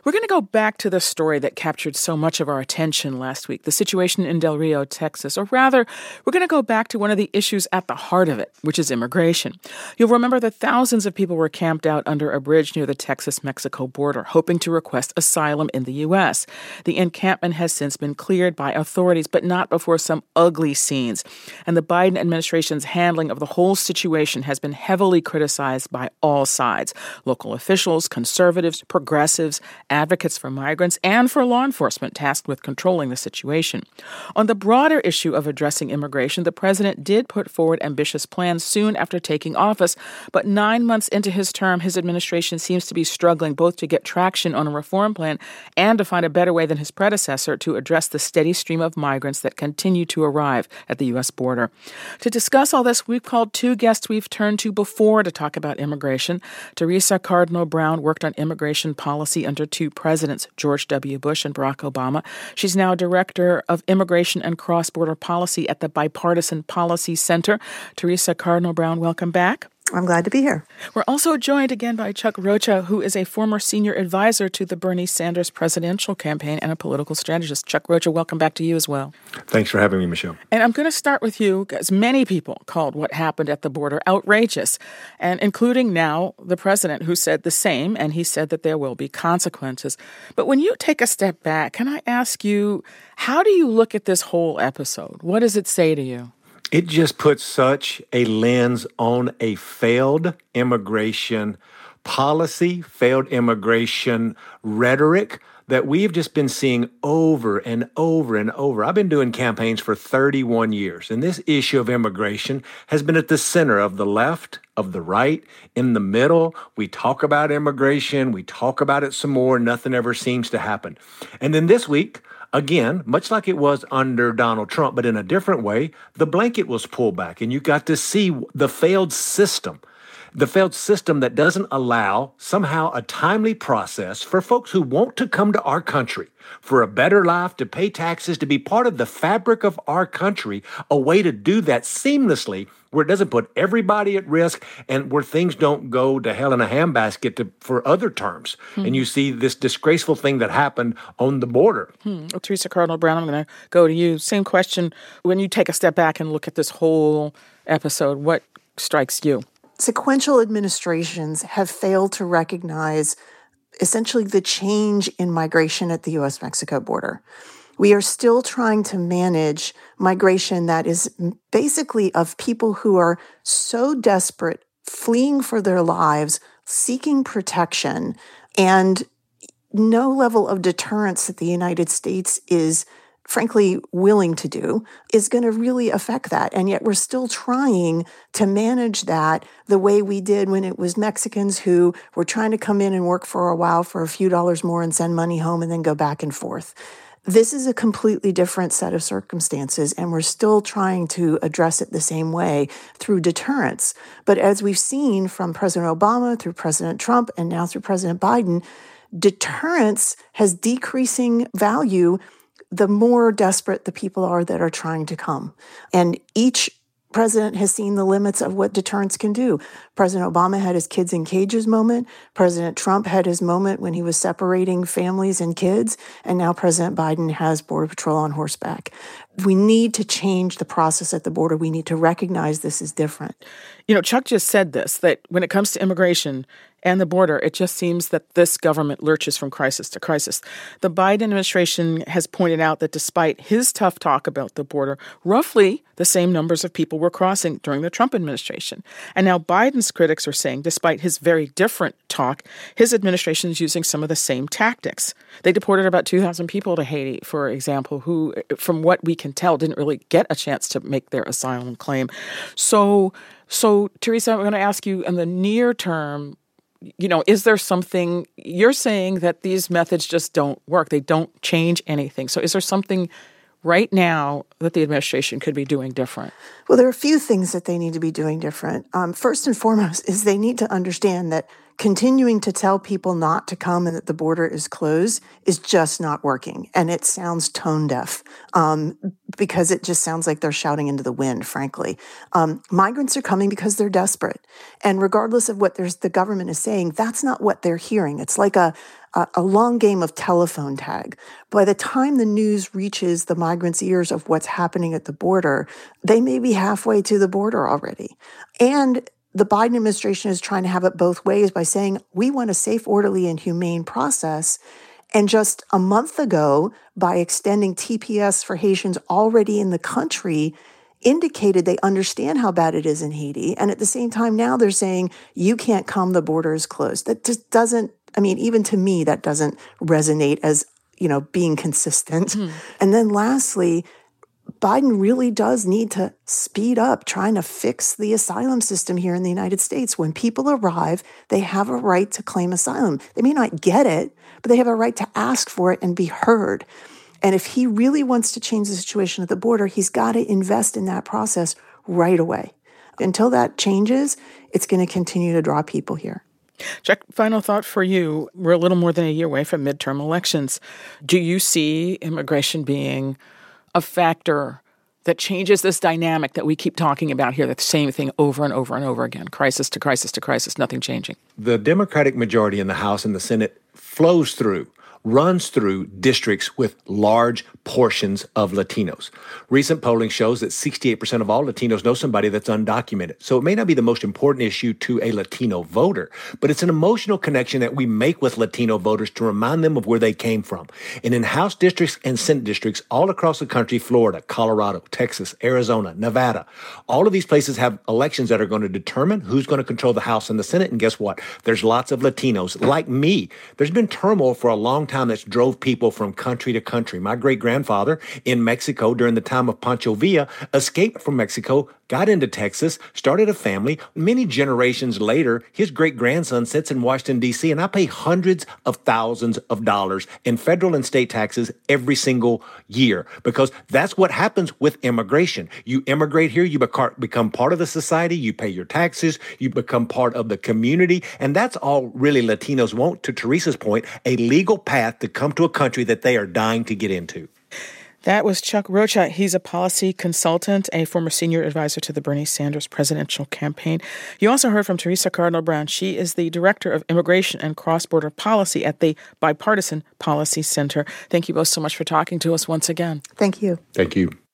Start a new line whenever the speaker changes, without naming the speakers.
We're going to go back to the story that captured so much of our attention last week, the situation in Del Rio, Texas. Or rather, we're going to go back to one of the issues at the heart of it, which is immigration. You'll remember that thousands of people were camped out under a bridge near the Texas-Mexico border, hoping to request asylum in the U.S. The encampment has since been cleared by authorities, but not before some ugly scenes. And the Biden administration's handling of the whole situation has been heavily criticized by all sides: local officials, conservatives, progressives, advocates for migrants, and for law enforcement tasked with controlling the situation. On the broader issue of addressing immigration, the president did put forward ambitious plans soon after taking office, but 9 months into his term, his administration seems to be struggling both to get traction on a reform plan and to find a better way than his predecessor to address the steady stream of migrants that continue to arrive at the U.S. border. To discuss all this, we've called two guests we've turned to before to talk about immigration. Teresa Cardinal Brown worked on immigration policy under two presidents, George W. Bush and Barack Obama. She's now director of immigration and cross-border policy at the Bipartisan Policy Center. Teresa Cardinal Brown, welcome back.
I'm glad to be here.
We're also joined again by Chuck Rocha, who is a former senior advisor to the Bernie Sanders presidential campaign and a political strategist. Chuck Rocha, welcome back to you as well.
Thanks for having me, Michelle.
And I'm going to start with you, because many people called what happened at the border outrageous, and including now the president, who said the same, and he said that there will be consequences. But when you take a step back, can I ask you, how do you look at this whole episode? What does it say to you?
It just puts such a lens on a failed immigration policy, failed immigration rhetoric that we've just been seeing over and over and over. I've been doing campaigns for 31 years, and this issue of immigration has been at the center of the left, of the right, in the middle. We talk about immigration, we talk about it some more, nothing ever seems to happen. And then this week, again, much like it was under Donald Trump, but in a different way, the blanket was pulled back, and you got to see the failed system that doesn't allow somehow a timely process for folks who want to come to our country for a better life, to pay taxes, to be part of the fabric of our country, a way to do that seamlessly where it doesn't put everybody at risk and where things don't go to hell in a handbasket for other terms. And you see this disgraceful thing that happened on the border.
Well, Teresa Cardinal Brown, I'm going to go to you. Same question. When you take a step back and look at this whole episode, what strikes you?
Sequential administrations have failed to recognize essentially the change in migration at the U.S.-Mexico border. We are still trying to manage migration that is basically of people who are so desperate, fleeing for their lives, seeking protection, and no level of deterrence that the United States is frankly willing to do is going to really affect that. And yet we're still trying to manage that the way we did when it was Mexicans who were trying to come in and work for a while for a few dollars more and send money home and then go back and forth. This is a completely different set of circumstances, and we're still trying to address it the same way through deterrence. But as we've seen from President Obama, through President Trump, and now through President Biden, deterrence has decreasing value the more desperate the people are that are trying to come. And each president has seen the limits of what deterrence can do. President Obama had his kids in cages moment. President Trump had his moment when he was separating families and kids. And now President Biden has Border Patrol on horseback. We need to change the process at the border. We need to recognize this is different.
You know, Chuck just said this, that when it comes to immigration and the border, it just seems that this government lurches from crisis to crisis. The Biden administration has pointed out that despite his tough talk about the border, roughly the same numbers of people were crossing during the Trump administration. And now Biden's critics are saying, despite his very different talk, his administration is using some of the same tactics. They deported about 2,000 people to Haiti, for example, who, from what we can tell, didn't really get a chance to make their asylum claim. So Teresa, I'm going to ask you in the near term, you know, is there something, you're saying that these methods just don't work. They don't change anything. So is there something right now that the administration could be doing different?
Well, there are a few things that they need to be doing different. First and foremost is they need to understand that continuing to tell people not to come and that the border is closed is just not working. And it sounds tone deaf because it just sounds like they're shouting into the wind, frankly. Migrants are coming because they're desperate. And regardless of what the government is saying, that's not what they're hearing. It's like a a long game of telephone tag. By the time the news reaches the migrants' ears of what's happening at the border, they may be halfway to the border already. And the Biden administration is trying to have it both ways by saying, we want a safe, orderly, and humane process. And just a month ago, by extending TPS for Haitians already in the country, indicated they understand how bad it is in Haiti. And at the same time, now they're saying, you can't come, the border is closed. That just doesn't, I mean, even to me, that doesn't resonate as, being consistent. And then lastly, Biden really does need to speed up trying to fix the asylum system here in the United States. When people arrive, they have a right to claim asylum. They may not get it, but they have a right to ask for it and be heard. And if he really wants to change the situation at the border, he's got to invest in that process right away. Until that changes, it's going to continue to draw people here.
Chuck, final thought for you. We're a little more than a year away from midterm elections. Do you see immigration being a factor that changes this dynamic that we keep talking about here, the same thing over and over and over again, crisis to crisis to crisis, nothing changing?
The Democratic majority in the House and the Senate runs through districts with large portions of Latinos. Recent polling shows that 68% of all Latinos know somebody that's undocumented. So it may not be the most important issue to a Latino voter, but it's an emotional connection that we make with Latino voters to remind them of where they came from. And in House districts and Senate districts all across the country, Florida, Colorado, Texas, Arizona, Nevada, all of these places have elections that are going to determine who's going to control the House and the Senate. And guess what? There's lots of Latinos like me. There's been turmoil for a long time that's drove people from country to country. My great-grandfather in Mexico during the time of Pancho Villa escaped from Mexico, got into Texas, started a family. Many generations later, his great-grandson sits in Washington, D.C., and I pay hundreds of thousands of dollars in federal and state taxes every single year because that's what happens with immigration. You immigrate here, you become part of the society, you pay your taxes, you become part of the community, and that's all really Latinos want, to Teresa's point, a legal path to come to a country that they are dying to get into.
That was Chuck Rocha. He's a policy consultant, a former senior advisor to the Bernie Sanders presidential campaign. You also heard from Teresa Cardinal Brown. She is the director of immigration and cross-border policy at the Bipartisan Policy Center. Thank you both so much for talking to us once again.
Thank you.
Thank you.